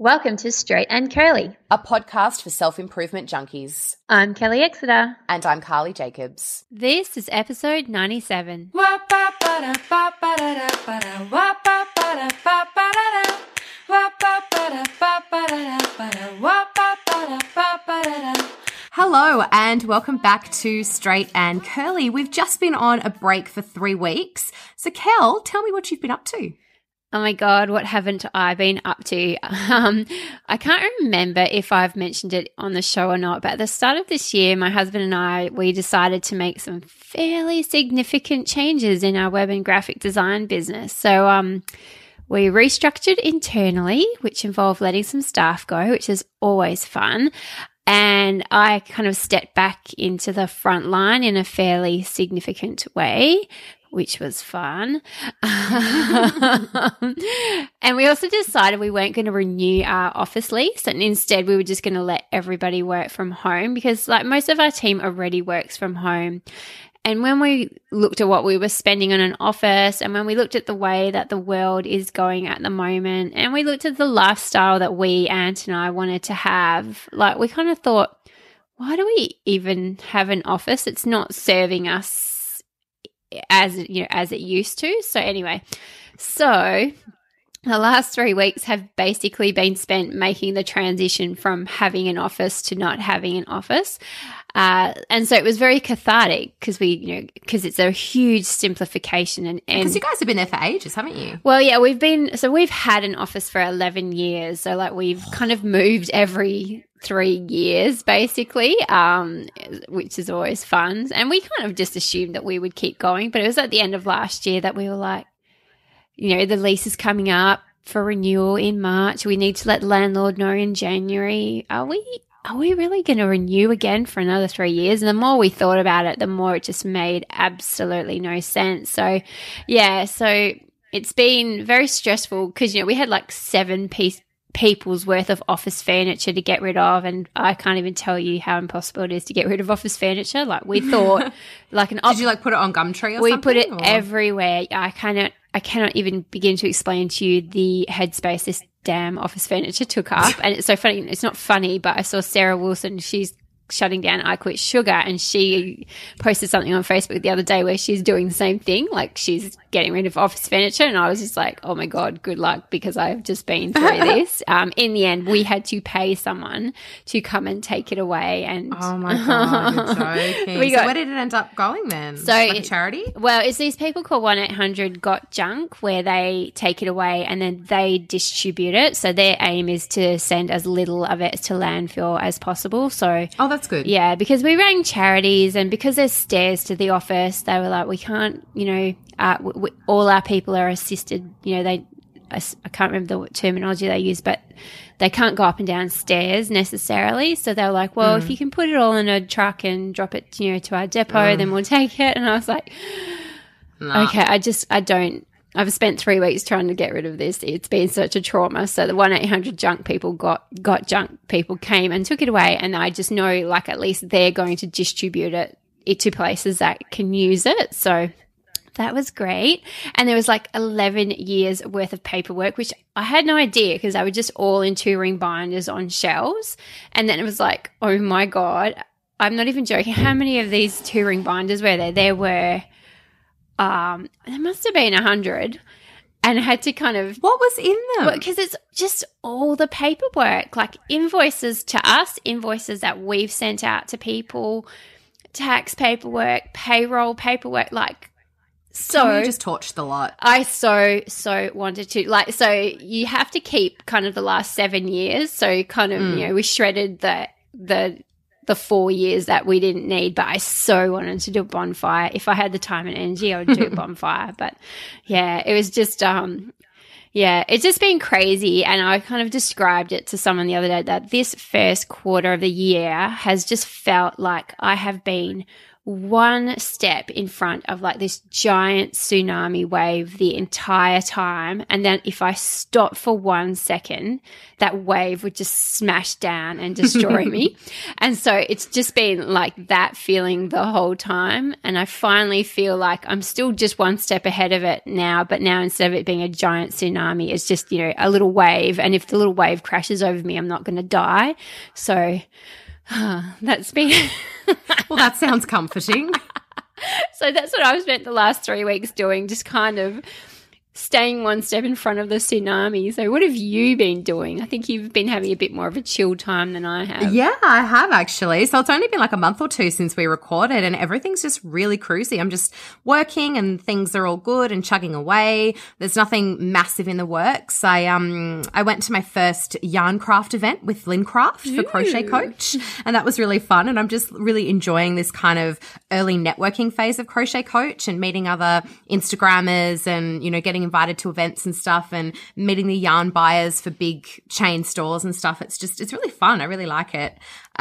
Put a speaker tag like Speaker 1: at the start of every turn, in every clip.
Speaker 1: Welcome to Straight and Curly,
Speaker 2: a podcast for self-improvement junkies.
Speaker 1: I'm Kelly Exeter.
Speaker 2: And I'm Carly Jacobs.
Speaker 1: This is episode 97.
Speaker 2: Hello and welcome back to Straight and Curly. We've just been on a break for 3 weeks. So Kel, tell me what you've been up to.
Speaker 1: Oh my God, what haven't I been up to? I can't remember if I've mentioned it on the show or not, but at the start of this year, my husband and I, we decided to make some fairly significant changes in our web and graphic design business. So we restructured internally, which involved letting some staff go, which is always fun. And I kind of stepped back into the front line in a fairly significant way, which was fun. And we also decided we weren't going to renew our office lease, and instead we were just going to let everybody work from home because like most of our team already works from home. And when we looked at what we were spending on an office, and when we looked at the way that the world is going at the moment, and we looked at the lifestyle that Ant and I wanted to have, like we kind of thought, why do we even have an office? It's not serving us as it used to. So anyway, so the last 3 weeks have basically been spent making the transition from having an office to not having an office. And so it was very cathartic because because it's a huge simplification. And
Speaker 2: because you guys have been there for ages, haven't you?
Speaker 1: Well, yeah, we've had an office for 11 years. So like we've kind of moved every 3 years basically, which is always fun. And we kind of just assumed that we would keep going. But it was at the end of last year that we were like, the lease is coming up for renewal in March. We need to let the landlord know in January. Are we really going to renew again for another 3 years? And the more we thought about it, the more it just made absolutely no sense. So, yeah, so it's been very stressful because, we had like 7 people's worth of office furniture to get rid of, and I can't even tell you how impossible it is to get rid of office furniture. Like we thought like
Speaker 2: Did you like put it on Gumtree or something?
Speaker 1: We put it everywhere. I cannot even begin to explain to you the headspace this damn office furniture took up. And it's so funny. It's not funny, but I saw Sarah Wilson. She's shutting down I Quit Sugar, and she posted something on Facebook the other day where she's doing the same thing. Like she's getting rid of office furniture. And I was just like, oh my God, good luck, because I've just been through this. In the end, we had to pay someone to come and take it away. And
Speaker 2: oh my God, you're joking. So where did it end up going then? So like a charity?
Speaker 1: Well, it's these people called 1-800-GOT-JUNK where they take it away and then they distribute it. So their aim is to send as little of it to landfill as possible. So
Speaker 2: that's good.
Speaker 1: Yeah, because we rang charities, and because there's stairs to the office, they were like, we can't, all our people are assisted. I can't remember the terminology they use, but they can't go up and down stairs necessarily. So they were like, well, if you can put it all in a truck and drop it, to our depot, then we'll take it. And I was like, okay, I've spent 3 weeks trying to get rid of this. It's been such a trauma. So the 1-800-JUNK people got junk people came and took it away. And I just know like at least they're going to distribute it to places that can use it. So that was great. And there was like 11 years worth of paperwork, which I had no idea because they were just all in 2-ring binders on shelves. And then it was like, oh my God, I'm not even joking. How many of these 2-ring binders were there? There were there must have been 100, and I had to kind of...
Speaker 2: What was in them?
Speaker 1: Because it's just all the paperwork, like invoices to us, invoices that we've sent out to people, tax paperwork, payroll paperwork, like... So
Speaker 2: you just torched the lot.
Speaker 1: I so wanted to. Like, so you have to keep kind of the last 7 years. So kind of, we shredded the 4 years that we didn't need, but I so wanted to do a bonfire. If I had the time and energy, I would do a bonfire. But yeah, it was just, it's just been crazy. And I kind of described it to someone the other day that this first quarter of the year has just felt like I have been one step in front of like this giant tsunami wave the entire time. And then if I stopped for 1 second, that wave would just smash down and destroy me. And so it's just been like that feeling the whole time. And I finally feel like I'm still just one step ahead of it now, but now instead of it being a giant tsunami, it's just, you know, a little wave. And if the little wave crashes over me, I'm not going to die. So that's been...
Speaker 2: Well, that sounds comforting.
Speaker 1: So that's what I've spent the last 3 weeks doing, just kind of staying one step in front of the tsunami. So what have you been doing? I think you've been having a bit more of a chill time than I have.
Speaker 2: Yeah, I have actually. So it's only been like a month or two since we recorded and everything's just really cruisy. I'm just working and things are all good and chugging away. There's nothing massive in the works. I went to my first yarn craft event with Lynn Craft for Crochet Coach, and that was really fun. And I'm just really enjoying this kind of early networking phase of Crochet Coach and meeting other Instagrammers and, you know, getting invited to events and stuff and meeting the yarn buyers for big chain stores and stuff. It's really fun. I really like it.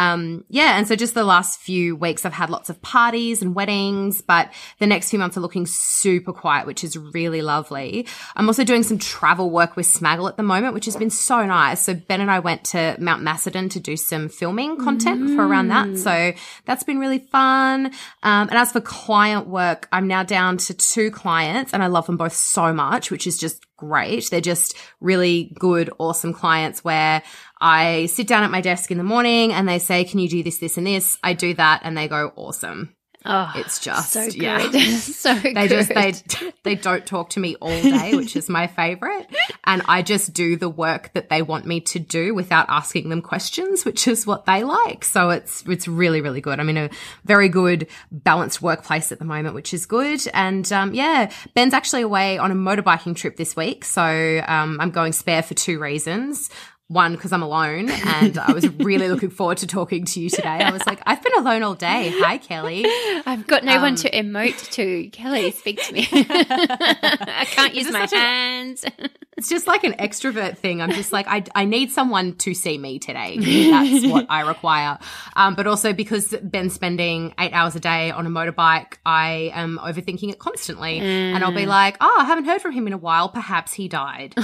Speaker 2: And so just the last few weeks I've had lots of parties and weddings, but the next few months are looking super quiet, which is really lovely. I'm also doing some travel work with Smaggle at the moment, which has been so nice. So Ben and I went to Mount Macedon to do some filming content for around that. So that's been really fun. And as for client work, I'm now down to 2 clients and I love them both so much, which is just great. They're just really good, awesome clients where I sit down at my desk in the morning and they say, can you do this, this, and this? I do that and they go, awesome.
Speaker 1: Oh,
Speaker 2: it's just
Speaker 1: so good.
Speaker 2: Yeah.
Speaker 1: So good.
Speaker 2: They don't talk to me all day, which is my favorite. And I just do the work that they want me to do without asking them questions, which is what they like. So it's really, really good. I'm in a very good balanced workplace at the moment, which is good. And Ben's actually away on a motorbiking trip this week. So I'm going spare for 2 reasons. One, because I'm alone and I was really looking forward to talking to you today. I was like, I've been alone all day. Hi, Kelly.
Speaker 1: I've got no one to emote to. Kelly, speak to me. I can't use my hands.
Speaker 2: It's just like an extrovert thing. I'm just like, I need someone to see me today. That's what I require. But also because Ben's spending 8 hours a day on a motorbike, I am overthinking it constantly. And I'll be like, oh, I haven't heard from him in a while. Perhaps he died.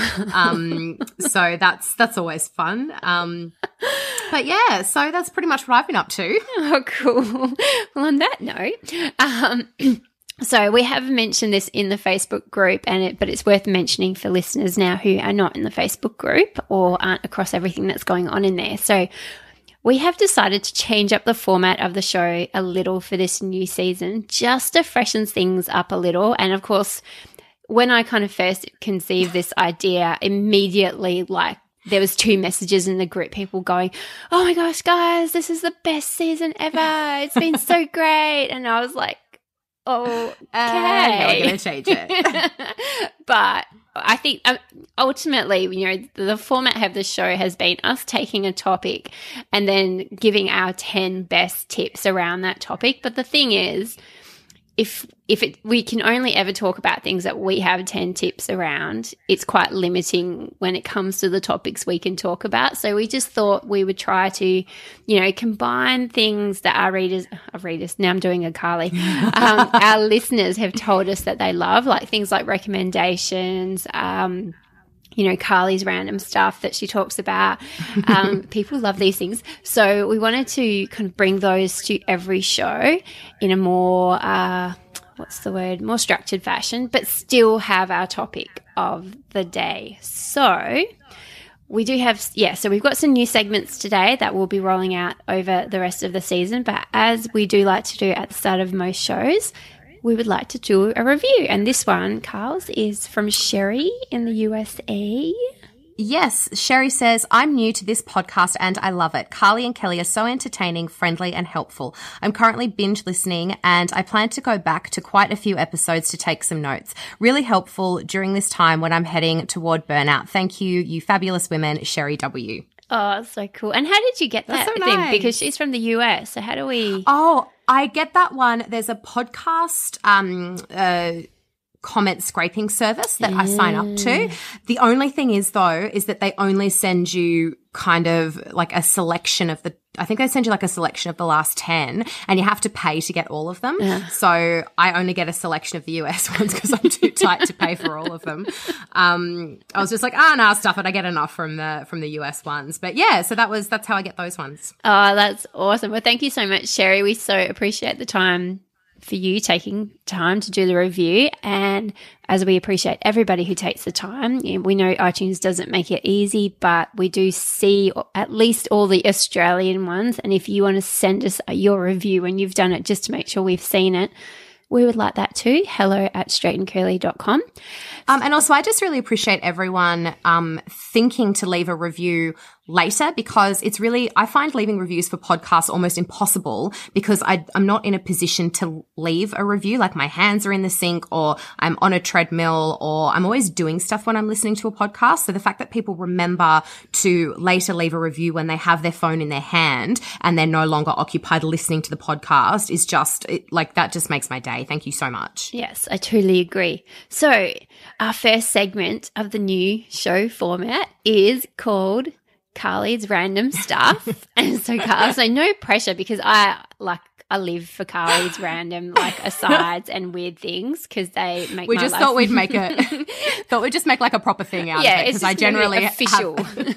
Speaker 2: So that's always fun. But yeah, so that's pretty much what I've been up to.
Speaker 1: Oh, cool. Well, on that note, so we have mentioned this in the Facebook group, but it's worth mentioning for listeners now who are not in the Facebook group or aren't across everything that's going on in there. So we have decided to change up the format of the show a little for this new season, just to freshen things up a little. And of course, when I kind of first conceived this idea, immediately there was 2 messages in the group, people going, oh my gosh, guys, this is the best season ever. It's been so great. And I was like, okay.
Speaker 2: We're going to change it.
Speaker 1: But I think ultimately, you know, the format of the show has been us taking a topic and then giving our 10 best tips around that topic. But the thing is, we can only ever talk about things that we have 10 tips around, it's quite limiting when it comes to the topics we can talk about. So we just thought we would try to, you know, combine things that our readers, now I'm doing a Carly, our listeners have told us that they love, like things like recommendations, you know, Carly's random stuff that she talks about. People love these things. So we wanted to kind of bring those to every show in a more, more structured fashion, but still have our topic of the day. So we do have, so we've got some new segments today that we'll be rolling out over the rest of the season. But as we do like to do at the start of most shows, we would like to do a review. And this one, Carl's, is from Sherry in the USA.
Speaker 2: Yes, Sherry says, I'm new to this podcast and I love it. Carly and Kelly are so entertaining, friendly and helpful. I'm currently binge listening and I plan to go back to quite a few episodes to take some notes. Really helpful during this time when I'm heading toward burnout. Thank you, you fabulous women, Sherry W.
Speaker 1: Oh, so cool. And how did you get that thing? Nice. Because she's from the US, so how do we...
Speaker 2: Oh, I get that one. There's a podcast comment scraping service that I sign up to. The only thing is, though, is that they only send you kind of like a selection of I think they send you like a selection of the last 10 and you have to pay to get all of them. Yeah. So I only get a selection of the US ones because I'm too tight to pay for all of them. I was just like, nah, stuff it. I get enough from the US ones. But yeah, so that's how I get those ones.
Speaker 1: Oh, that's awesome. Well, thank you so much, Sherry. We so appreciate the time for you taking time to do the review, and as we appreciate everybody who takes the time. We know iTunes doesn't make it easy, but we do see at least all the Australian ones, and if you want to send us your review when you've done it just to make sure we've seen it, we would like that too. hello@straightandcurly.com.
Speaker 2: And also I just really appreciate everyone thinking to leave a review later, because it's really, I find leaving reviews for podcasts almost impossible because I'm not in a position to leave a review. Like my hands are in the sink, or I'm on a treadmill, or I'm always doing stuff when I'm listening to a podcast. So the fact that people remember to later leave a review when they have their phone in their hand and they're no longer occupied listening to the podcast is just like, that just makes my day. Thank you so much.
Speaker 1: Yes, I totally agree. So our first segment of the new show format is called Carly's Random Stuff. And so no pressure, because I live for Carly's random asides and weird things, because they make
Speaker 2: we just
Speaker 1: life.
Speaker 2: Thought we'd just make like a proper thing out of it, because I generally
Speaker 1: official.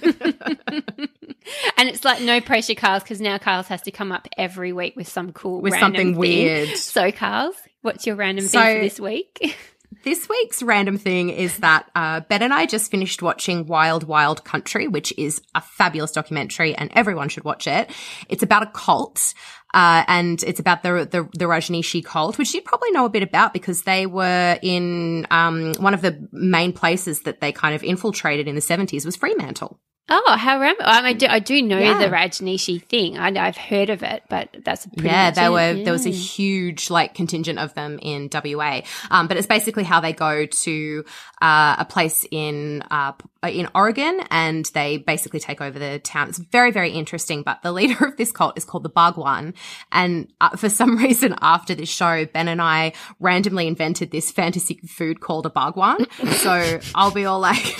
Speaker 1: And it's like no pressure, Carls, because now Carls has to come up every week with some cool
Speaker 2: with
Speaker 1: random
Speaker 2: something
Speaker 1: thing.
Speaker 2: Weird.
Speaker 1: So Carls, what's your random thing for this week?
Speaker 2: This week's random thing is that Ben and I just finished watching Wild Wild Country, which is a fabulous documentary and everyone should watch it. It's about a cult, and it's about the Rajneeshi cult, which you probably know a bit about because they were in one of the main places that they kind of infiltrated in the 70s was Fremantle.
Speaker 1: Oh, how random! I do know the Rajneeshi thing. I've heard of it, but that's pretty much it.
Speaker 2: There was a huge contingent of them in WA. But it's basically how they go to a place in Oregon and they basically take over the town. It's very, very interesting. But the leader of this cult is called the Bhagwan, and for some reason after this show, Ben and I randomly invented this fantasy food called a Bhagwan. So I'll be all like,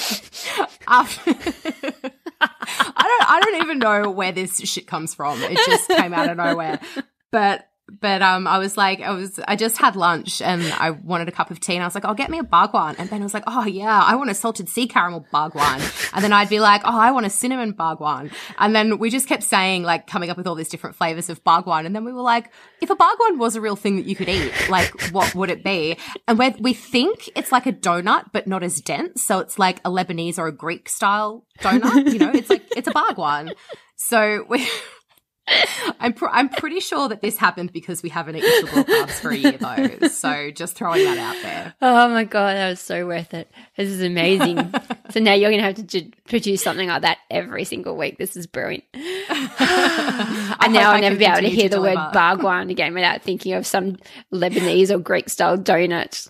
Speaker 2: I don't even know where this shit comes from. It just came out of nowhere. But I just had lunch and I wanted a cup of tea and I was like, oh, get me a Bhagwan. And Ben was like, oh yeah, I want a salted sea caramel Bhagwan. And then I'd be like, oh, I want a cinnamon Bhagwan. And then we just kept saying, coming up with all these different flavors of Bhagwan. And then we were like, if a Bhagwan was a real thing that you could eat, what would it be? And we think it's like a donut, but not as dense. So it's like a Lebanese or a Greek style donut, it's a Bhagwan. So I'm pretty sure that this happened because we haven't eaten sugar or carbs for a year though. So just throwing that out there.
Speaker 1: Oh my God, that was so worth it. This is amazing. So now you're going to have to produce something like that every single week. This is brilliant. And now I'll never be able to hear the word Bhagwan again without thinking of some Lebanese or Greek style donut.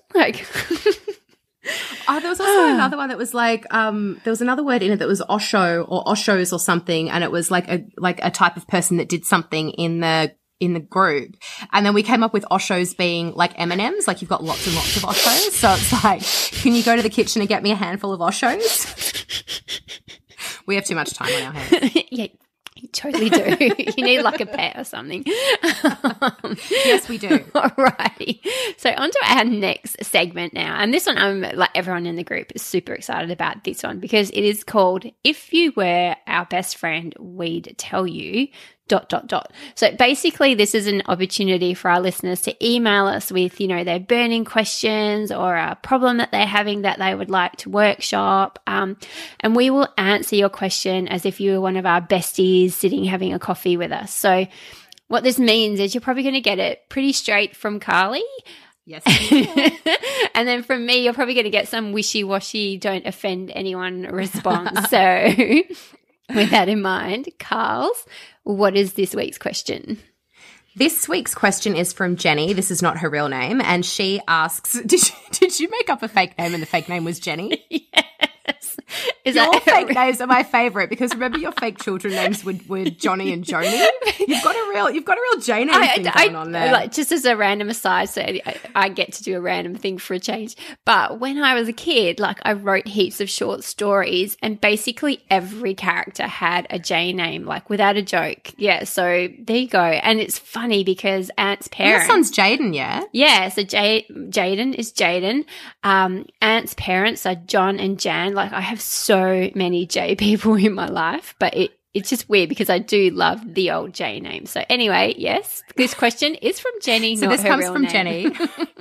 Speaker 2: Oh, there was also another one that was there was another word in it that was Osho or Oshos or something, and it was like a type of person that did something in the group. And then we came up with Oshos being like M&Ms, like you've got lots and lots of Oshos. So it's like, can you go to the kitchen and get me a handful of Oshos? We have too much time on our hands.
Speaker 1: Yeah. You totally do. You need like a pet or something.
Speaker 2: Yes, we do.
Speaker 1: Alrighty. So on to our next segment now. And this one, everyone in the group is super excited about this one because it is called If You Were Our Best Friend, We'd Tell You ... So basically this is an opportunity for our listeners to email us with, their burning questions or a problem that they're having that they would like to workshop. And we will answer your question as if you were one of our besties sitting having a coffee with us. So what this means is you're probably going to get it pretty straight from Carly.
Speaker 2: Yes.
Speaker 1: And then from me, you're probably going to get some wishy-washy, don't offend anyone response. So with that in mind, Carls, what is this week's question?
Speaker 2: This week's question is from Jenny. This is not her real name. And she asks, did you make up a fake name and the fake name was Jenny?
Speaker 1: Yes. Is
Speaker 2: Your
Speaker 1: that
Speaker 2: fake names are my favorite because remember your fake children names were Johnny and Joni. You've got a real J name thing going on there.
Speaker 1: Like, just as a random aside, so I get to do a random thing for a change. But when I was a kid, like I wrote heaps of short stories, and basically every character had a J name, like without a joke. Yeah, so there you go. And it's funny because Ant's parents.
Speaker 2: Your son's Jaden, yeah.
Speaker 1: Yeah, so Jaden is Jaden. Ant's parents are John and Jan. Like I have so many J people in my life, but it's just weird because I do love the old J name. So anyway, yes, this question is from Jenny.
Speaker 2: So
Speaker 1: not
Speaker 2: this
Speaker 1: her
Speaker 2: comes
Speaker 1: real
Speaker 2: from
Speaker 1: name.
Speaker 2: Jenny.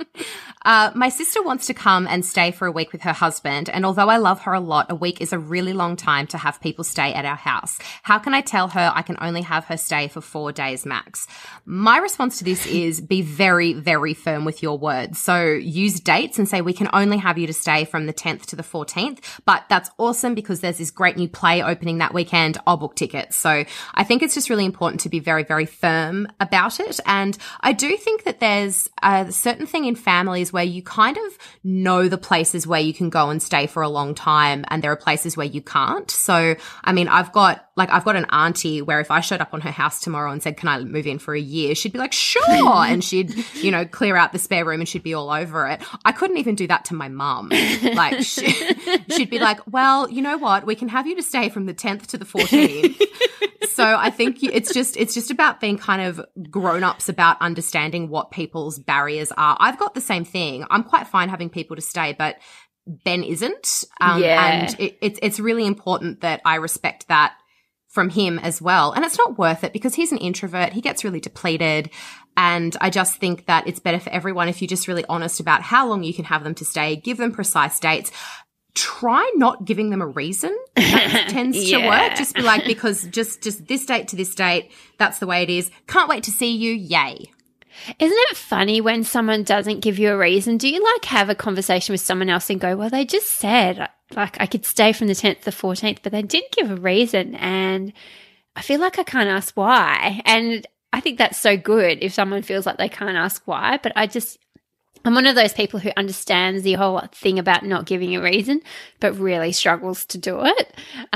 Speaker 2: My sister wants to come and stay for a week with her husband, and although I love her a lot, a week is a really long time to have people stay at our house. How can I tell her I can only have her stay for 4 days max? My response to this is be very, very firm with your words. So use dates and say we can only have you to stay from the 10th to the 14th, but that's awesome because there's this great new play opening that weekend. I'll book tickets. So I think it's just really important to be very, very firm about it. And I do think that there's a certain thing in families where you kind of know the places where you can go and stay for a long time, and there are places where you can't. So, I mean, I've got an auntie where if I showed up on her house tomorrow and said, can I move in for a year? She'd be like, sure. And she'd, clear out the spare room and she'd be all over it. I couldn't even do that to my mum. Like she'd be like, well, you know what? We can have you to stay from the 10th to the 14th. So I think it's just about being kind of grown-ups about understanding what people's barriers are. I've got the same thing. I'm quite fine having people to stay, but Ben isn't. And it's really important that I respect that from him as well. And it's not worth it because he's an introvert. He gets really depleted. And I just think that it's better for everyone if you're just really honest about how long you can have them to stay, give them precise dates. Try not giving them a reason. That tends to work. Just be like, because just this date to this date, that's the way it is. Can't wait to see you. Yay.
Speaker 1: Isn't it funny when someone doesn't give you a reason? Do you like have a conversation with someone else and go, well, they just said like I could stay from the 10th to the 14th, but they didn't give a reason. And I feel like I can't ask why. And I think that's so good if someone feels like they can't ask why. But I'm one of those people who understands the whole thing about not giving a reason, but really struggles to do it.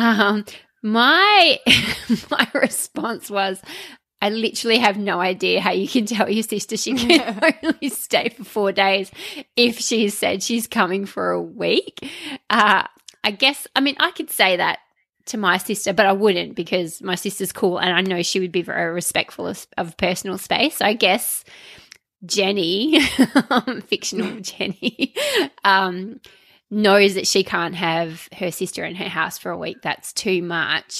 Speaker 1: My response was, I literally have no idea how you can tell your sister she can only stay for 4 days if she said she's coming for a week. I could say that to my sister, but I wouldn't because my sister's cool and I know she would be very respectful of personal space. So I guess Jenny, fictional Jenny, knows that she can't have her sister in her house for a week. That's too much.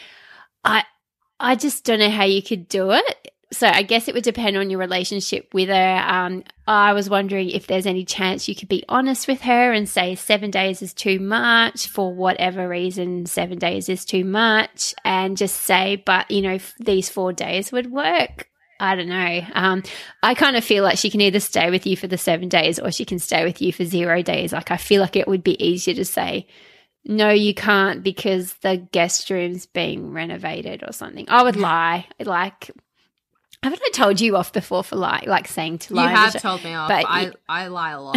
Speaker 1: I just don't know how you could do it. So I guess it would depend on your relationship with her. I was wondering if there's any chance you could be honest with her and say 7 days is too much for whatever reason. 7 days is too much, and just say, but these 4 days would work. I don't know. I kind of feel like she can either stay with you for the 7 days or she can stay with you for 0 days. Like I feel like it would be easier to say, no, you can't because the guest room's being renovated or something. I would lie. Like, haven't I told you off before for saying to lie?
Speaker 2: You have told me off. But I lie a lot.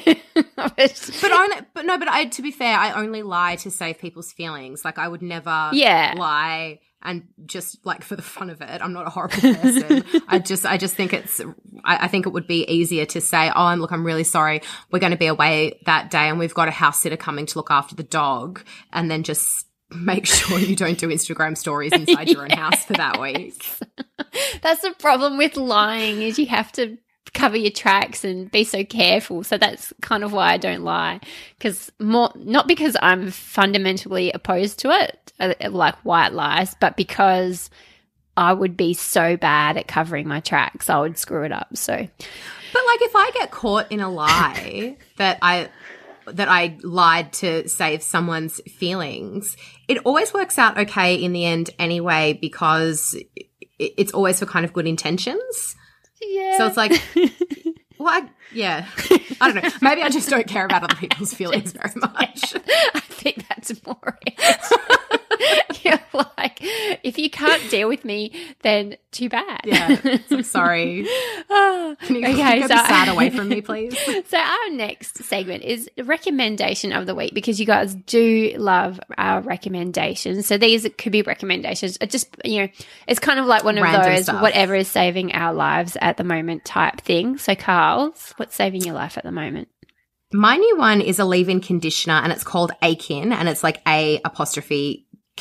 Speaker 2: But to be fair, I only lie to save people's feelings. Like I would never lie and just like for the fun of it. I'm not a horrible person. I just think I think it would be easier to say, I'm really sorry. We're going to be away that day and we've got a house sitter coming to look after the dog, and then just make sure you don't do Instagram stories inside your own house for that week.
Speaker 1: That's the problem with lying is you have to cover your tracks and be so careful. So that's kind of why I don't lie, not because I'm fundamentally opposed to it, like white lies, but because I would be so bad at covering my tracks. I would screw it up. So,
Speaker 2: but like if I get caught in a lie that I lied to save someone's feelings, it always works out okay in the end anyway because it's always for kind of good intentions.
Speaker 1: Yeah.
Speaker 2: So it's like, I don't know. Maybe I just don't care about other people's feelings very much.
Speaker 1: I think that's more it. You're like, if you can't deal with me, then too bad.
Speaker 2: Yeah, I'm sorry. Can you get the sad away from me, please?
Speaker 1: So our next segment is recommendation of the week, because you guys do love our recommendations. So these could be recommendations. It just, it's kind of like one of
Speaker 2: Random
Speaker 1: those
Speaker 2: stuff.
Speaker 1: whatever is saving our lives at the moment type thing. So Carl's, what's saving your life at the moment?
Speaker 2: My new one is a leave-in conditioner, and it's called Akin, and it's like A''Kin,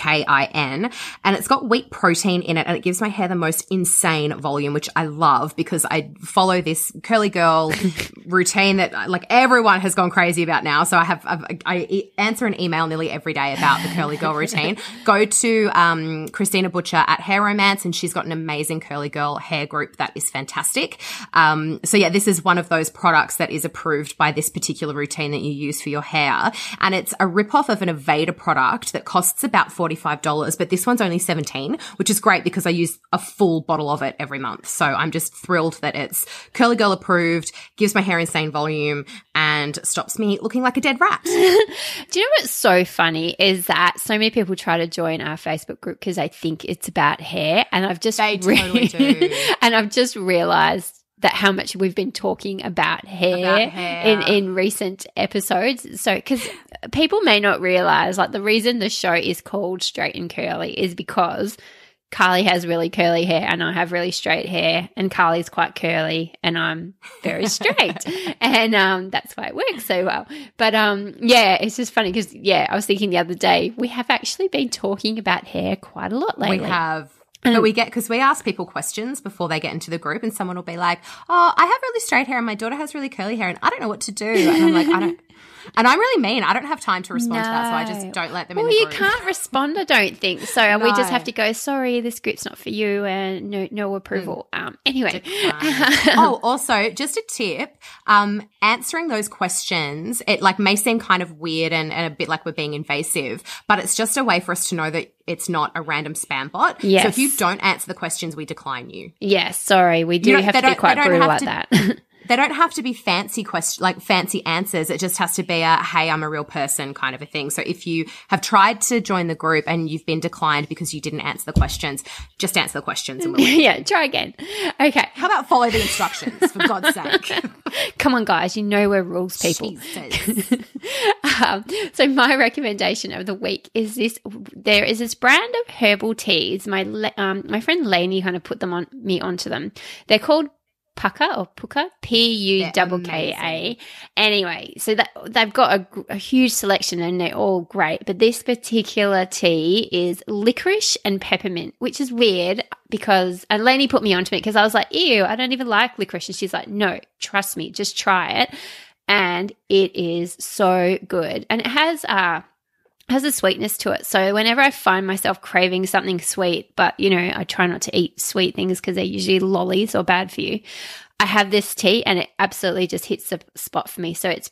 Speaker 2: and it's got wheat protein in it, and it gives my hair the most insane volume, which I love because I follow this curly girl routine that like everyone has gone crazy about now. So I answer an email nearly every day about the curly girl routine. Go to Christina Butcher at Hair Romance, and she's got an amazing curly girl hair group that is fantastic. So yeah, this is one of those products that is approved by this particular routine that you use for your hair, and it's a ripoff of an Aveda product that costs about $45, but this one's only $17, which is great because I use a full bottle of it every month. So I'm just thrilled that it's curly girl approved, gives my hair insane volume, and stops me looking like a dead rat.
Speaker 1: Do you know what's so funny is that so many people try to join our Facebook group because they think it's about hair, and I've just
Speaker 2: totally do.
Speaker 1: And I've just realized that how much we've been talking about hair, in recent episodes. So, because people may not realize, like, the reason the show is called Straight and Curly is because Carly has really curly hair and I have really straight hair, and Carly's quite curly and I'm very straight. And that's why it works so well. But yeah, it's just funny because, yeah, I was thinking the other day, we have actually been talking about hair quite a lot lately.
Speaker 2: We have. But because we ask people questions before they get into the group, and someone will be like, oh, I have really straight hair and my daughter has really curly hair and I don't know what to do. And I'm like, and I'm really mean. I don't have time to respond to that, so I just don't let them in the group.
Speaker 1: Well, you can't respond, I don't think. So we just have to go, sorry, this group's not for you, and no approval. Anyway.
Speaker 2: Oh, also, just a tip, answering those questions, it like may seem kind of weird and a bit like we're being invasive, but it's just a way for us to know that it's not a random spam bot.
Speaker 1: Yes.
Speaker 2: So if you don't answer the questions, we decline you.
Speaker 1: Yes, sorry. We do have to be quite brutal like that.
Speaker 2: They don't have to be fancy fancy answers. It just has to be a, hey, I'm a real person kind of a thing. So if you have tried to join the group and you've been declined because you didn't answer the questions, just answer the questions and we'll
Speaker 1: yeah, try again. Okay.
Speaker 2: How about follow the instructions, for God's sake?
Speaker 1: Come on, guys. You know we're rules people. So my recommendation of the week is this. There is this brand of herbal teas. My friend Lainey kind of put them onto them. They're called Pucka, Pucka. Anyway, so that they've got a huge selection and they're all great. But this particular tea is licorice and peppermint, which is weird because, and Lainey put me onto it because I was like, ew, I don't even like licorice. And she's like, no, trust me, just try it. And it is so good. And it has a sweetness to it. So whenever I find myself craving something sweet, but, I try not to eat sweet things because they're usually lollies or bad for you, I have this tea and it absolutely just hits the spot for me. So it's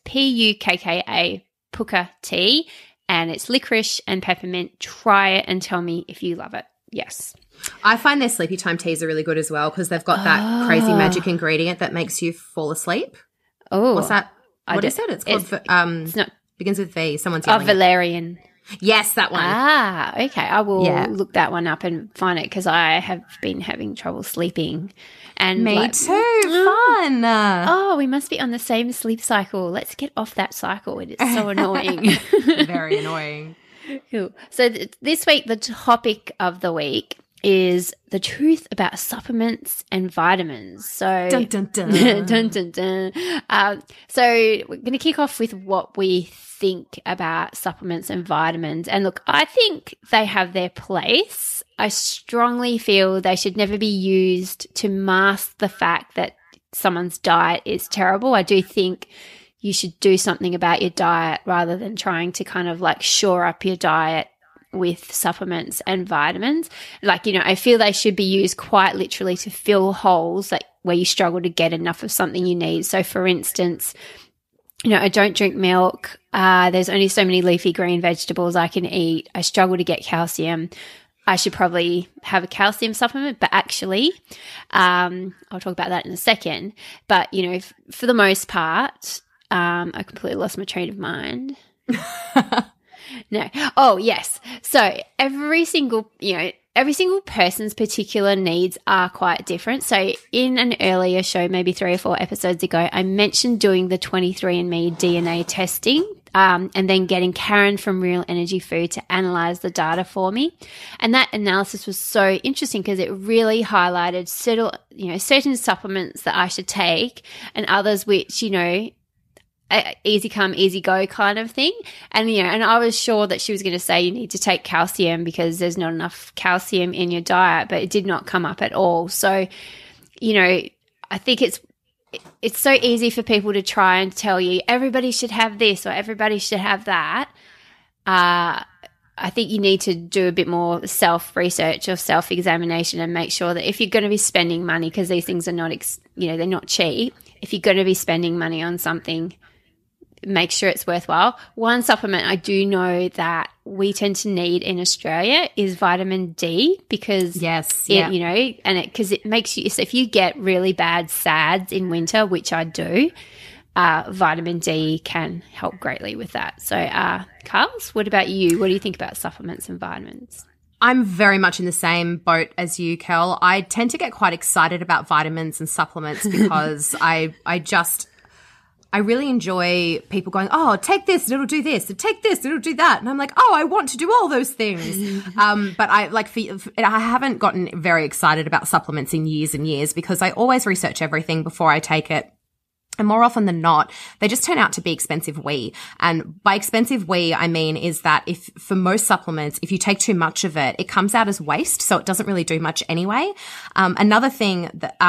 Speaker 1: Pucka, Pucka tea, and it's licorice and peppermint. Try it and tell me if you love it. Yes.
Speaker 2: I find their sleepy time teas are really good as well because they've got that crazy magic ingredient that makes you fall asleep.
Speaker 1: Oh.
Speaker 2: What's that? What is it? It's called
Speaker 1: it's not
Speaker 2: begins with V. Someone's yelling.
Speaker 1: Valerian.
Speaker 2: Yes, that one.
Speaker 1: Ah, okay. I will look that one up and find it because I have been having trouble sleeping. And
Speaker 2: me too. Fun.
Speaker 1: Oh, we must be on the same sleep cycle. Let's get off that cycle. It is so annoying.
Speaker 2: Very annoying.
Speaker 1: Cool. So this week, the topic of the week is the truth about supplements and vitamins. So,
Speaker 2: dun, dun, dun.
Speaker 1: dun, dun, dun. So we're going to kick off with what we think about supplements and vitamins. And look, I think they have their place. I strongly feel they should never be used to mask the fact that someone's diet is terrible. I do think you should do something about your diet rather than trying to kind of like shore up your diet with supplements and vitamins. Like, I feel they should be used quite literally to fill holes like where you struggle to get enough of something you need. So for instance, I don't drink milk. There's only so many leafy green vegetables I can eat. I struggle to get calcium. I should probably have a calcium supplement, but actually, I'll talk about that in a second. But, for the most part, I completely lost my train of mind. No. Oh, yes. So every single person's particular needs are quite different. So in an earlier show, maybe 3 or 4 episodes ago, I mentioned doing the 23andMe DNA testing, and then getting Karen from Real Energy Food to analyze the data for me. And that analysis was so interesting because it really highlighted certain supplements that I should take and others which, easy come, easy go kind of thing. And, and I was sure that she was going to say you need to take calcium because there's not enough calcium in your diet, but it did not come up at all. So, I think it's so easy for people to try and tell you everybody should have this or everybody should have that. I think you need to do a bit more self-research or self-examination and make sure that if you're going to be spending money, because these things are not, they're not cheap. If you're going to be spending money on something, make sure it's worthwhile. One supplement I do know that we tend to need in Australia is vitamin D because it makes you, so if you get really bad SADs in winter, which I do, vitamin D can help greatly with that. So, Carls, what about you? What do you think about supplements and vitamins?
Speaker 2: I'm very much in the same boat as you, Kel. I tend to get quite excited about vitamins and supplements because I really enjoy people going, oh, take this and it'll do this, and take this and it'll do that. And I'm like, oh, I want to do all those things. But I haven't gotten very excited about supplements in years and years because I always research everything before I take it. And more often than not, they just turn out to be expensive wee. And by expensive wee, I mean is that for most supplements, if you take too much of it, it comes out as waste. So it doesn't really do much anyway. Another thing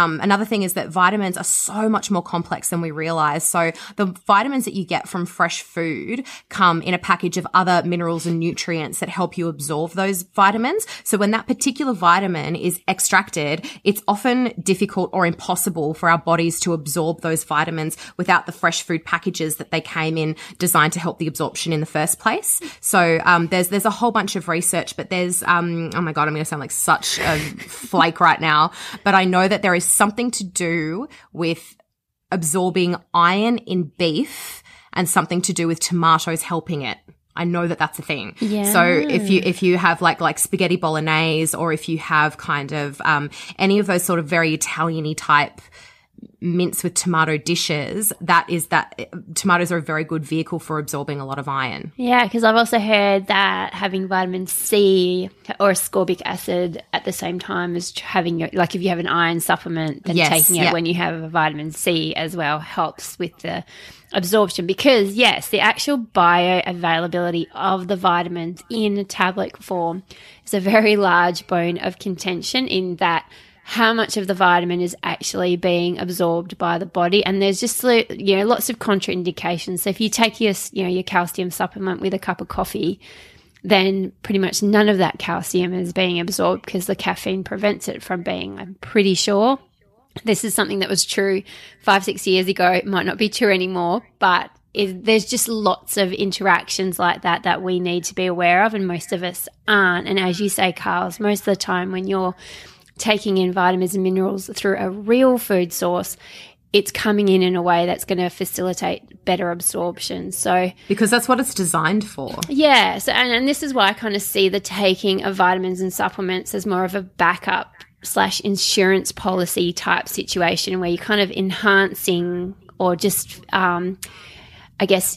Speaker 2: is that vitamins are so much more complex than we realize. So the vitamins that you get from fresh food come in a package of other minerals and nutrients that help you absorb those vitamins. So when that particular vitamin is extracted, it's often difficult or impossible for our bodies to absorb those vitamins without the fresh food packages that they came in designed to help the absorption in the first place. So there's a whole bunch of research, but there's oh my God, I'm going to sound like such a flake right now, but I know that there is something to do with absorbing iron in beef and something to do with tomatoes helping it. I know that that's a thing.
Speaker 1: Yeah.
Speaker 2: So if you have like spaghetti bolognese, or if you have kind of any of those sort of very Italian-y type mince with tomato dishes, tomatoes are a very good vehicle for absorbing a lot of iron.
Speaker 1: Yeah, because I've also heard that having vitamin C or ascorbic acid at the same time as having if you have an iron supplement, then taking it when you have a vitamin C as well helps with the absorption, because yes, the actual bioavailability of the vitamins in tablet form is a very large bone of contention in that how much of the vitamin is actually being absorbed by the body. And there's just, lots of contraindications. So if you take your calcium supplement with a cup of coffee, then pretty much none of that calcium is being absorbed because the caffeine prevents it from being, I'm pretty sure. This is something that was true 5-6 years ago. It might not be true anymore, but there's just lots of interactions like that we need to be aware of, and most of us aren't. And as you say, Carls, most of the time when you're taking in vitamins and minerals through a real food source, it's coming in a way that's going to facilitate better absorption. So
Speaker 2: because that's what it's designed for.
Speaker 1: Yeah. So and this is why I kind of see the taking of vitamins and supplements as more of a backup / insurance policy type situation where you're kind of enhancing or just, I guess,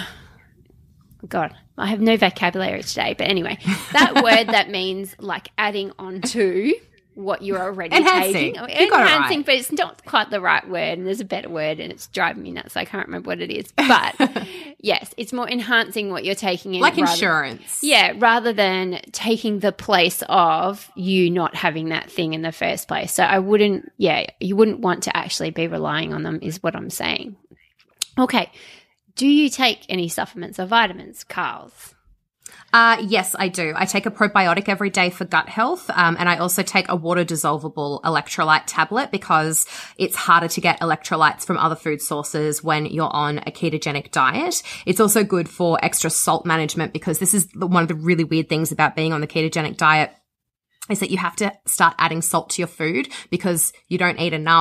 Speaker 1: God, I have no vocabulary today. But anyway, that word that means like adding on to what you're already taking. Enhancing, but it's not quite the right word, and there's a better word, and it's driving me nuts. So I can't remember what it is. But yes, it's more enhancing what you're taking in.
Speaker 2: Like insurance.
Speaker 1: Yeah, rather than taking the place of you not having that thing in the first place. So you wouldn't want to actually be relying on them is what I'm saying. Okay. Do you take any supplements or vitamins, Carls?
Speaker 2: Yes, I do. I take a probiotic every day for gut health, and I also take a water-dissolvable electrolyte tablet because it's harder to get electrolytes from other food sources when you're on a ketogenic diet. It's also good for extra salt management because this is one of the really weird things about being on the ketogenic diet is that you have to start adding salt to your food because you don't eat enough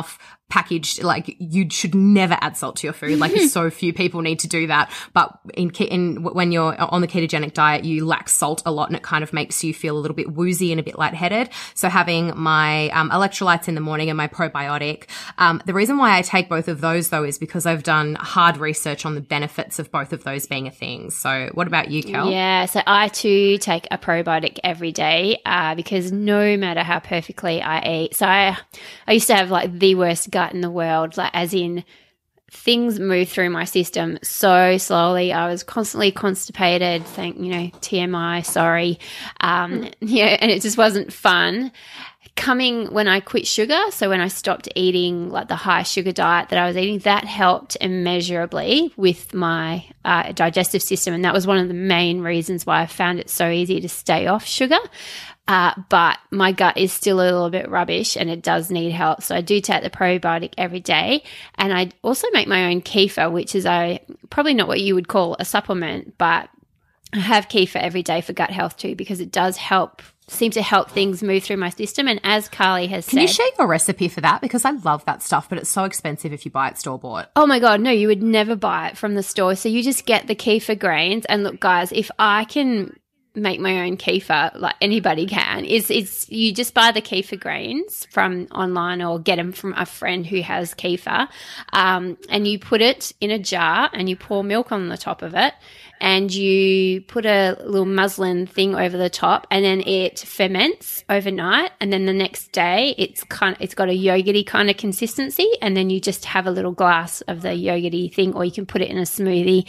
Speaker 2: packaged, like you should never add salt to your food. Like so few people need to do that. But when you're on the ketogenic diet, you lack salt a lot and it kind of makes you feel a little bit woozy and a bit lightheaded. So having my electrolytes in the morning and my probiotic, the reason why I take both of those though is because I've done hard research on the benefits of both of those being a thing. So what about you, Kel?
Speaker 1: Yeah, so I too take a probiotic every day because no matter how perfectly I eat, so I used to have like the worst gut in the world, like as in things move through my system so slowly. I was constantly constipated, TMI, sorry. And it just wasn't fun. Coming when I quit sugar, so when I stopped eating like the high sugar diet that I was eating, that helped immeasurably with my digestive system. And that was one of the main reasons why I found it so easy to stay off sugar. But my gut is still a little bit rubbish and it does need help. So I do take the probiotic every day. And I also make my own kefir, which is probably not what you would call a supplement, but I have kefir every day for gut health too, because it does seem to help things move through my system. And as Carly has said—
Speaker 2: Can you share your recipe for that? Because I love that stuff, but it's so expensive if you buy it store-bought.
Speaker 1: Oh my God, no, you would never buy it from the store. So you just get the kefir grains. And look, guys, if I can make my own kefir, like anybody can, it's you just buy the kefir grains from online or get them from a friend who has kefir, and you put it in a jar and you pour milk on the top of it and you put a little muslin thing over the top and then it ferments overnight, and then the next day it's got a yogurty kind of consistency, and then you just have a little glass of the yogurty thing, or you can put it in a smoothie.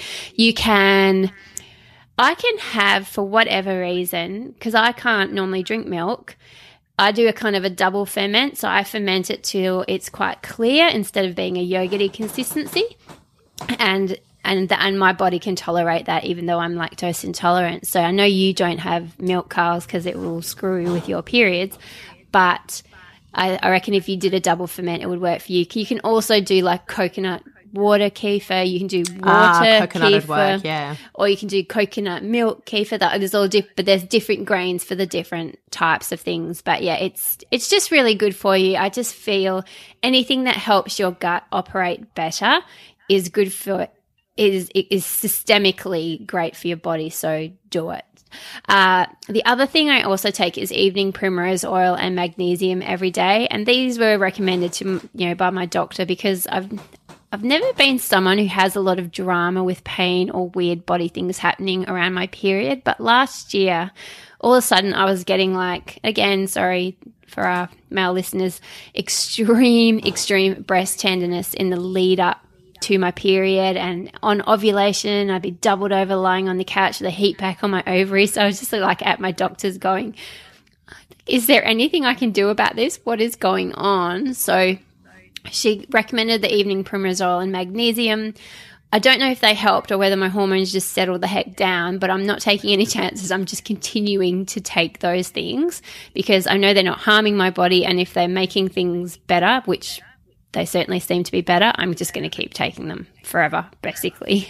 Speaker 1: I can have, for whatever reason, because I can't normally drink milk, I do a kind of a double ferment. So I ferment it till it's quite clear instead of being a yogurty consistency. And my body can tolerate that even though I'm lactose intolerant. So I know you don't have milk, Carls, because it will screw you with your periods. But I reckon if you did a double ferment, it would work for you. You can also do like coconut water kefir. You can do water
Speaker 2: coconut
Speaker 1: kefir,
Speaker 2: would work, yeah.
Speaker 1: Or you can do coconut milk kefir. But there's different grains for the different types of things. But yeah, it's just really good for you. I just feel anything that helps your gut operate better is good for is systemically great for your body. So do it. The other thing I also take is evening primrose oil and magnesium every day, and these were recommended to by my doctor because I've never been someone who has a lot of drama with pain or weird body things happening around my period, but last year all of a sudden I was getting sorry for our male listeners, extreme breast tenderness in the lead up to my period, and on ovulation I'd be doubled over lying on the couch with a heat pack on my ovaries. So I was just at my doctor's going, is there anything I can do about this? What is going on? So she recommended the evening primrose oil and magnesium. I don't know if they helped or whether my hormones just settled the heck down, but I'm not taking any chances. I'm just continuing to take those things because I know they're not harming my body, and if they're making things better, which they certainly seem to be better, I'm just going to keep taking them forever, basically.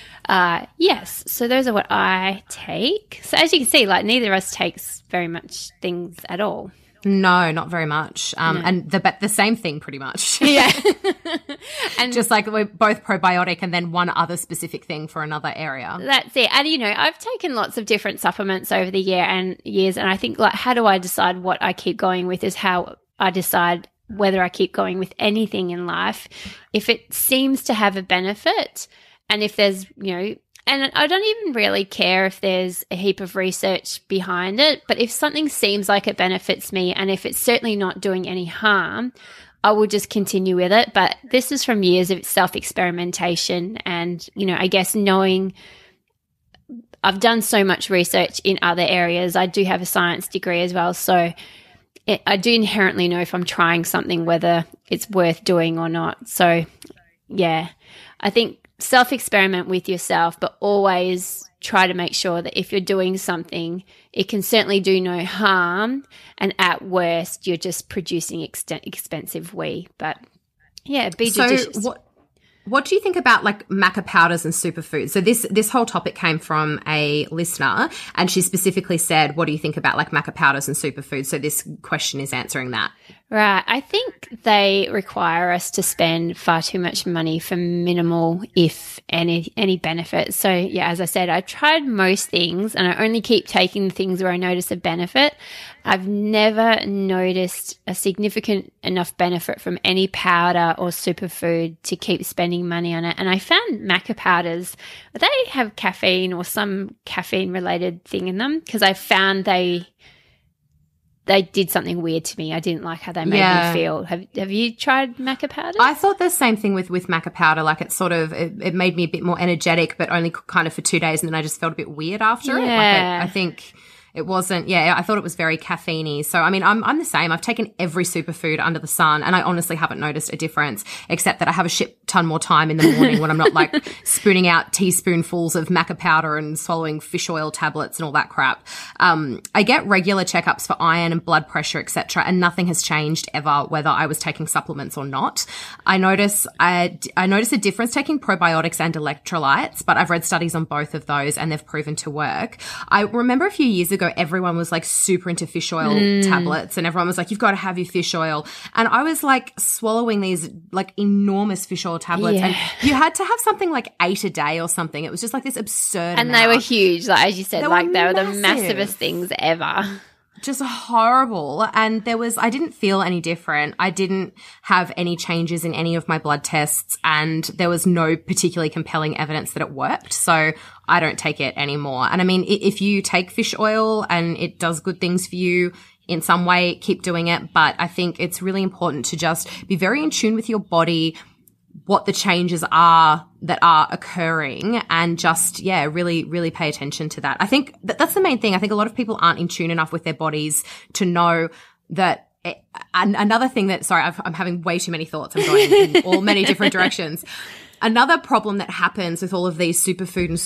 Speaker 1: Yes, so those are what I take. So as you can see, neither of us takes very much things at all.
Speaker 2: No, not very much. And the same thing pretty much.
Speaker 1: Yeah. And
Speaker 2: just we're both probiotic and then one other specific thing for another area.
Speaker 1: That's it. And, I've taken lots of different supplements over the years. And I think how do I decide what I keep going with is how I decide whether I keep going with anything in life. If it seems to have a benefit, and if there's, and I don't even really care if there's a heap of research behind it, but if something seems like it benefits me and if it's certainly not doing any harm, I will just continue with it. But this is from years of self-experimentation and, I guess knowing I've done so much research in other areas. I do have a science degree as well, so I do inherently know if I'm trying something, whether it's worth doing or not. So, yeah, I think self-experiment with yourself, but always try to make sure that if you're doing something, it can certainly do no harm, and at worst, you're just producing expensive wee. But, yeah, be judicious.
Speaker 2: What do you think about maca powders and superfoods? So this whole topic came from a listener, and she specifically said, what do you think about maca powders and superfoods? So this question is answering that.
Speaker 1: Right. I think they require us to spend far too much money for minimal, if any benefit. So yeah, as I said, I tried most things and I only keep taking the things where I notice a benefit. I've never noticed a significant enough benefit from any powder or superfood to keep spending money on it. And I found maca powders, they have caffeine or some caffeine related thing in them, because I found they did something weird to me. I didn't like how they made me feel. Have you tried maca powders?
Speaker 2: I thought the same thing with maca powder. Like it made me a bit more energetic, but only kind of for 2 days, and then I just felt a bit weird after it. Like I think it wasn't, I thought it was very caffeine-y. So, I mean, I'm the same. I've taken every superfood under the sun, and I honestly haven't noticed a difference, except that I have a shit ton more time in the morning when I'm not like spooning out teaspoonfuls of maca powder and swallowing fish oil tablets and all that crap. I get regular checkups for iron and blood pressure, etc., and nothing has changed ever, whether I was taking supplements or not. I notice a difference taking probiotics and electrolytes, but I've read studies on both of those and they've proven to work. I remember a few years ago, everyone was like super into fish oil tablets, and everyone was like, you've got to have your fish oil. And I was like swallowing these like enormous fish oil tablets, and you had to have something like 8 a day or something. It was just like this absurd
Speaker 1: and
Speaker 2: amount.
Speaker 1: They were huge, like as you said,
Speaker 2: they
Speaker 1: were the
Speaker 2: massive.
Speaker 1: massivest things ever.
Speaker 2: Just horrible. And I didn't feel any different. I didn't have any changes in any of my blood tests, and there was no particularly compelling evidence that it worked. So I don't take it anymore. And I mean, if you take fish oil and it does good things for you in some way, keep doing it. But I think it's really important to just be very in tune with your body, what the changes are that are occurring, and just, really, really pay attention to that. I think that's the main thing. I think a lot of people aren't in tune enough with their bodies to know that. And another thing that, sorry, I'm having way too many thoughts. I'm going in all many different directions. Another problem that happens with all of these superfood and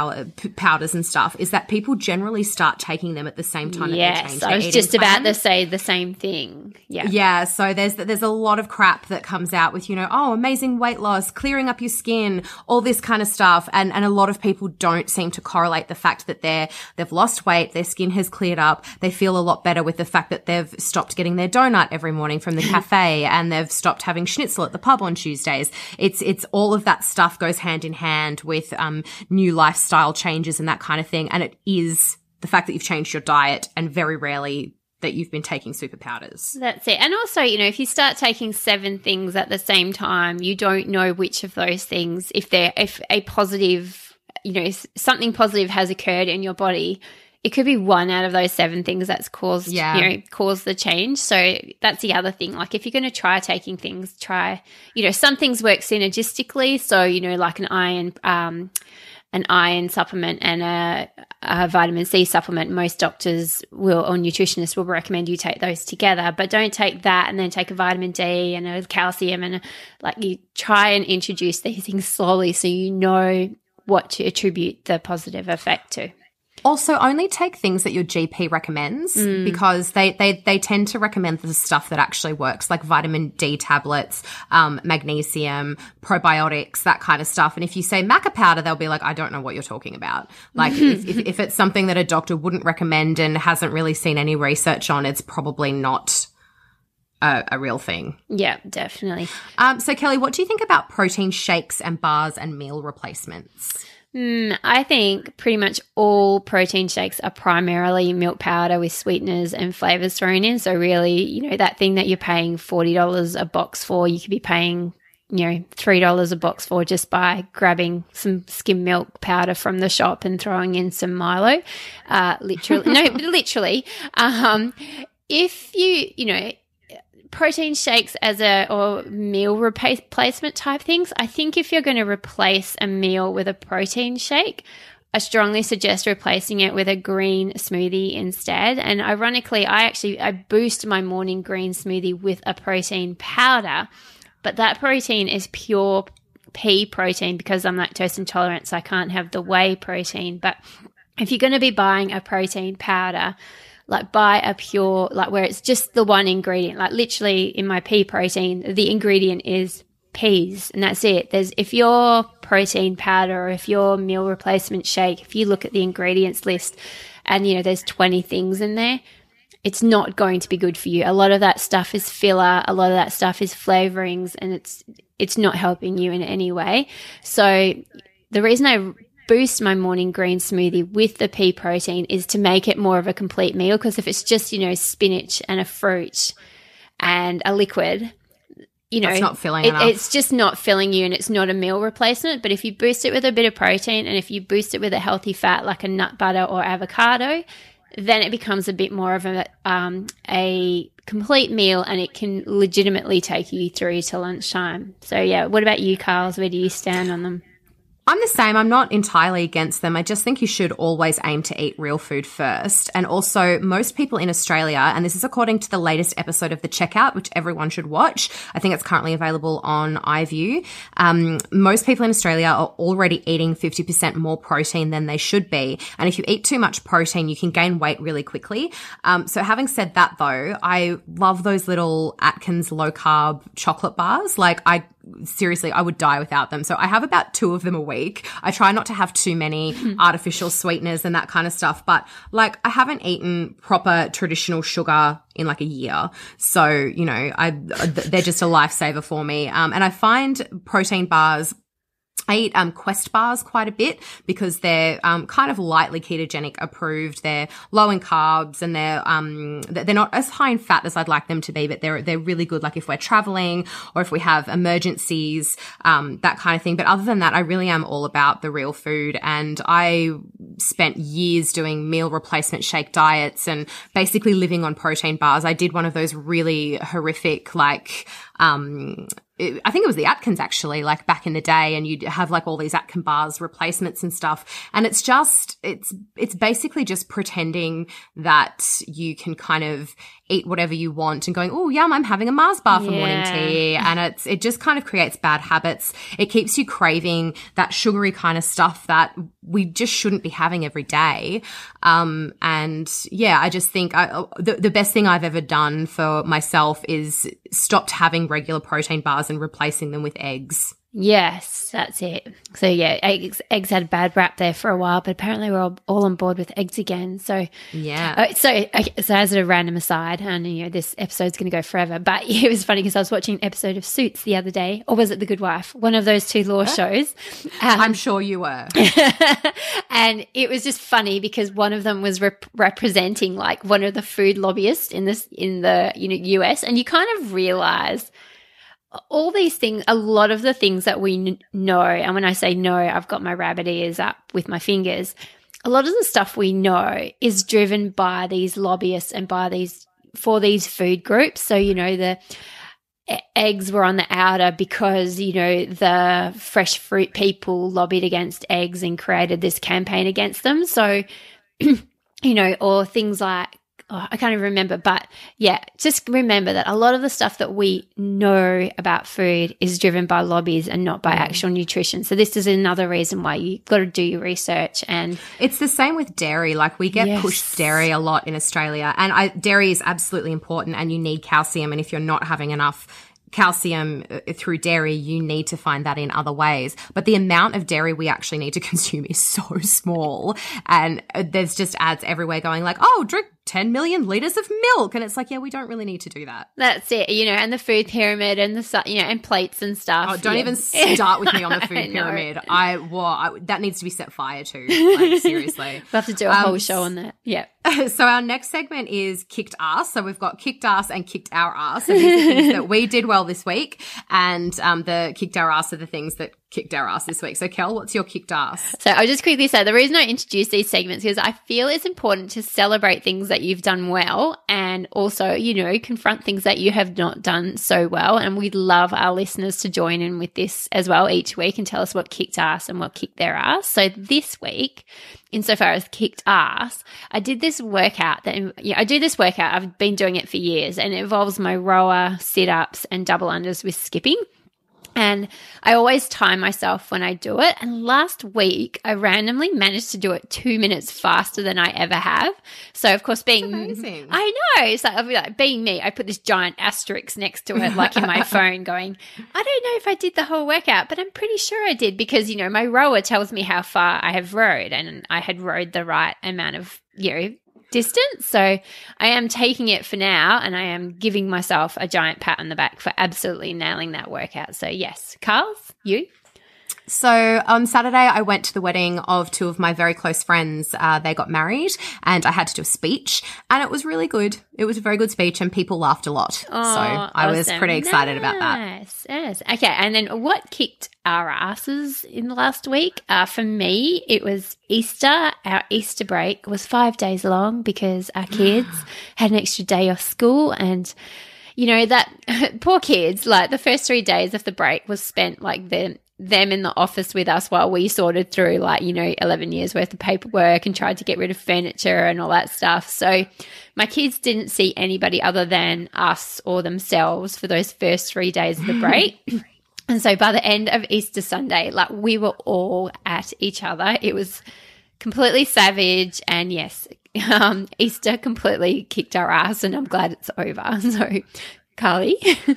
Speaker 2: powders and stuff is that people generally start taking them at the same time that they change their
Speaker 1: I was
Speaker 2: eating
Speaker 1: just
Speaker 2: plan.
Speaker 1: about to say the same thing.
Speaker 2: Yeah, so there's a lot of crap that comes out with, amazing weight loss, clearing up your skin, all this kind of stuff. And a lot of people don't seem to correlate the fact that they've lost weight, their skin has cleared up, they feel a lot better with the fact that they've stopped getting their donut every morning from the cafe and they've stopped having schnitzel at the pub on Tuesdays. It's all of that stuff goes hand in hand with new lifestyle changes and that kind of thing. And it is the fact that you've changed your diet, and very rarely that you've been taking super powders.
Speaker 1: That's it. And also, if you start taking 7 things at the same time, you don't know which of those things, if a positive, something positive has occurred in your body, it could be one out of those 7 things that's caused, caused the change. So that's the other thing. Like if you're going to try taking things, some things work synergistically. So, like an iron supplement and a vitamin C supplement, most doctors or nutritionists will recommend you take those together, but don't take that and then take a vitamin D and a calcium, and you try and introduce these things slowly so you know what to attribute the positive effect to.
Speaker 2: Also, only take things that your GP recommends, because they tend to recommend the stuff that actually works, like vitamin D tablets, magnesium, probiotics, that kind of stuff. And if you say maca powder, they'll be like, I don't know what you're talking about. Like if it's something that a doctor wouldn't recommend and hasn't really seen any research on, it's probably not a real thing.
Speaker 1: Yeah, definitely.
Speaker 2: So Kelly, what do you think about protein shakes and bars and meal replacements?
Speaker 1: I think pretty much all protein shakes are primarily milk powder with sweeteners and flavors thrown in. So really, that thing that you're paying $40 a box for, you could be paying, $3 a box for just by grabbing some skim milk powder from the shop and throwing in some Milo. Literally. If you, protein shakes or meal replacement type things, I think if you're going to replace a meal with a protein shake, I strongly suggest replacing it with a green smoothie instead. And ironically, I boost my morning green smoothie with a protein powder, but that protein is pure pea protein because I'm lactose intolerant, so I can't have the whey protein. But if you're going to be buying a protein powder, buy a pure, where it's just the one ingredient. Literally in my pea protein, the ingredient is peas, and that's it. If your protein powder or if your meal replacement shake, if you look at the ingredients list and, there's 20 things in there, it's not going to be good for you. A lot of that stuff is filler. A lot of that stuff is flavorings, and it's not helping you in any way. So the reason I boost my morning green smoothie with the pea protein is to make it more of a complete meal, because if it's just, spinach and a fruit and a liquid,
Speaker 2: it's not filling enough.
Speaker 1: It's just not filling you, and it's not a meal replacement. But if you boost it with a bit of protein, and if you boost it with a healthy fat like a nut butter or avocado, then it becomes a bit more of a complete meal, and it can legitimately take you through to lunchtime. So, yeah, what about you, Carls? Where do you stand on them?
Speaker 2: I'm the same. I'm not entirely against them. I just think you should always aim to eat real food first. And also, most people in Australia, and this is according to the latest episode of The Checkout, which everyone should watch. I think it's currently available on iView. Most people in Australia are already eating 50% more protein than they should be. And if you eat too much protein, you can gain weight really quickly. So having said that, though, I love those little Atkins low carb chocolate bars. Seriously, I would die without them. So I have about 2 of them a week. I try not to have too many artificial sweeteners and that kind of stuff. But I haven't eaten proper traditional sugar in a year. So, they're just a lifesaver for me. And I find protein bars, I eat Quest bars quite a bit because they're kind of lightly ketogenic approved. They're low in carbs, and they're not as high in fat as I'd like them to be, but they're really good. Like if we're traveling or if we have emergencies, that kind of thing. But other than that, I really am all about the real food. And I spent years doing meal replacement shake diets and basically living on protein bars. I did one of those really horrific, I think it was the Atkins actually, back in the day, and you'd have all these Atkins bars replacements and stuff. And it's basically just pretending that you can kind of eat whatever you want and going, oh, yum, I'm having a Mars bar for morning tea. And it just kind of creates bad habits. It keeps you craving that sugary kind of stuff that we just shouldn't be having every day. I just think the best thing I've ever done for myself is stopped having regular protein bars and replacing them with eggs.
Speaker 1: Yes, that's it. So, yeah, eggs had a bad rap there for a while, but apparently we're all on board with eggs again. So,
Speaker 2: yeah.
Speaker 1: So as a random aside, and this episode's going to go forever, but it was funny because I was watching an episode of Suits the other day, or was it The Good Wife? One of those 2 law shows.
Speaker 2: I'm sure you were.
Speaker 1: And it was just funny because one of them was representing one of the food lobbyists in the US, and you kind of realize all these things, a lot of the things that we know, and when I say know, I've got my rabbit ears up with my fingers. A lot of the stuff we know is driven by these lobbyists and for these food groups. So, the eggs were on the outer because, the fresh fruit people lobbied against eggs and created this campaign against them. So, or things like, I can't even remember, but yeah, just remember that a lot of the stuff that we know about food is driven by lobbies and not by actual nutrition. So this is another reason why you got to do your research. And
Speaker 2: it's the same with dairy. We get pushed dairy a lot in Australia, and dairy is absolutely important, and you need calcium. And if you're not having enough calcium through dairy, you need to find that in other ways. But the amount of dairy we actually need to consume is so small, and there's just ads everywhere going drink 10 million liters of milk. And it's we don't really need to do that.
Speaker 1: That's it, and the food pyramid and and plates and stuff.
Speaker 2: Oh, don't even start with me on the food pyramid. That needs to be set fire to. Seriously.
Speaker 1: We'll have to do a whole show on that. Yeah.
Speaker 2: So our next segment is kicked ass. So we've got kicked ass and kicked our ass. And these are things that we did well this week. And the kicked our ass are the things that kicked our ass this week. So Kel, what's your kicked ass?
Speaker 1: So I'll just quickly say the reason I introduce these segments is I feel it's important to celebrate things that you've done well, and also, confront things that you have not done so well. And we'd love our listeners to join in with this as well each week and tell us what kicked ass and what kicked their ass. So this week, insofar as kicked ass, I did this workout I do this workout. I've been doing it for years, and it involves my rower, sit-ups, and double unders with skipping. And I always time myself when I do it. And last week, I randomly managed to do it 2 minutes faster than I ever have. So, of course, being
Speaker 2: amazing.
Speaker 1: I know. So, I'll be being me, I put this giant asterisk next to it, in my phone, going, I don't know if I did the whole workout, but I'm pretty sure I did because, my rower tells me how far I have rowed, and I had rowed the right amount of, distance. So I am taking it for now, and I am giving myself a giant pat on the back for absolutely nailing that workout. So yes. Carls, you?
Speaker 2: So on Saturday, I went to the wedding of two of my very close friends. They got married and I had to do a speech, and it was really good. It was a very good speech and people laughed a lot. So I was pretty excited about that.
Speaker 1: Yes. Okay. And then what kicked our asses in the last week? For me, it was Easter. Our Easter break was 5 days long because our kids had an extra day off school, and you know, that poor kids, like the first 3 days of the break was spent like them in the office with us while we sorted through 11 years worth of paperwork and tried to get rid of furniture and all that stuff. So my kids didn't see anybody other than us or themselves for those first 3 days of the break. And so by the end of Easter Sunday, we were all at each other. It was completely savage, and yes, Easter completely kicked our ass, and I'm glad it's over. So, Carly?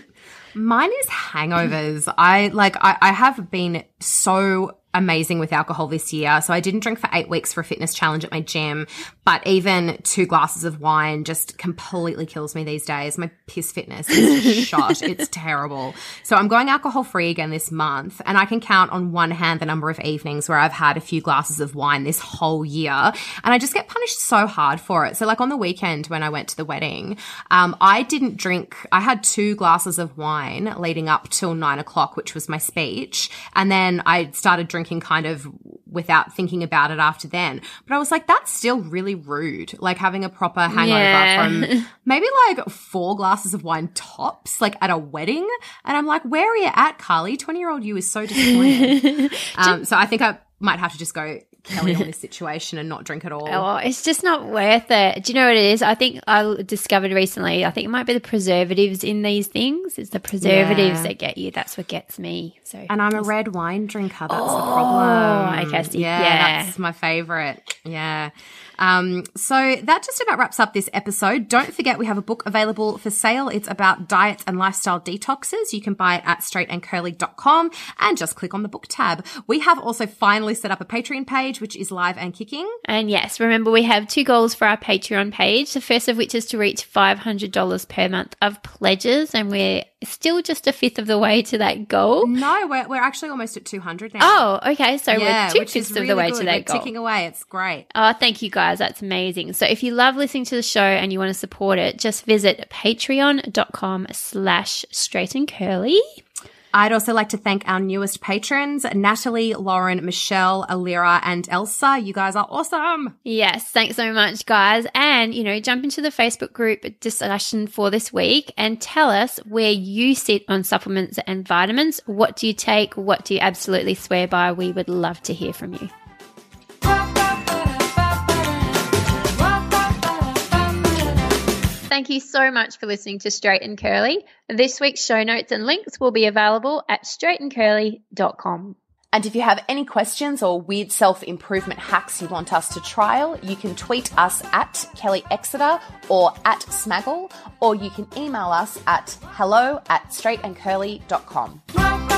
Speaker 2: Mine is hangovers. I have been so amazing with alcohol this year. So I didn't drink for 8 weeks for a fitness challenge at my gym, but even 2 glasses of wine just completely kills me these days. My piss fitness is shot. It's terrible. So I'm going alcohol free again this month, and I can count on one hand the number of evenings where I've had a few glasses of wine this whole year, and I just get punished so hard for it. So on the weekend when I went to the wedding, I didn't drink. I had 2 glasses of wine leading up till 9 o'clock, which was my speech. And then I started drinking kind of without thinking about it after then. But I was like, that's still really rude, having a proper hangover from maybe 4 glasses of wine tops, at a wedding. And I'm like, where are you at, Carly? 20-year-old you is so disappointed. So I think I might have to just go Kelly on this situation and not drink at all.
Speaker 1: Oh, it's just not worth it. Do you know what it is? I think I discovered recently, I think it might be the preservatives in these things. It's the preservatives that get you. That's what gets me. So,
Speaker 2: and I'm a red wine drinker. That's the problem.
Speaker 1: Okay, so
Speaker 2: that's my favorite. Yeah. So that just about wraps up this episode. Don't forget we have a book available for sale. It's about diets and lifestyle detoxes. You can buy it at straightandcurly.com and just click on the book tab. We have also finally set up a Patreon page, which is live and kicking.
Speaker 1: And yes, remember we have 2 goals for our Patreon page. The first of which is to reach $500 per month of pledges, and we're still just a fifth of the way to that goal.
Speaker 2: No, we're actually almost at 200 now.
Speaker 1: Oh, okay. So we're 2/5 of the way to that goal.
Speaker 2: We're ticking away. It's great.
Speaker 1: Oh, thank you guys. That's amazing. So if you love listening to the show and you want to support it, just visit patreon.com/straightandcurly.
Speaker 2: I'd also like to thank our newest patrons, Natalie, Lauren, Michelle, Alira, and Elsa. You guys are awesome.
Speaker 1: Yes, thanks so much, guys. And, jump into the Facebook group discussion for this week and tell us where you sit on supplements and vitamins. What do you take? What do you absolutely swear by? We would love to hear from you. Thank you so much for listening to Straight and Curly. This week's show notes and links will be available at straightandcurly.com.
Speaker 2: And if you have any questions or weird self-improvement hacks you want us to trial, you can tweet us at Kelly Exeter or at Smaggle, or you can email us at hello@straightandcurly.com.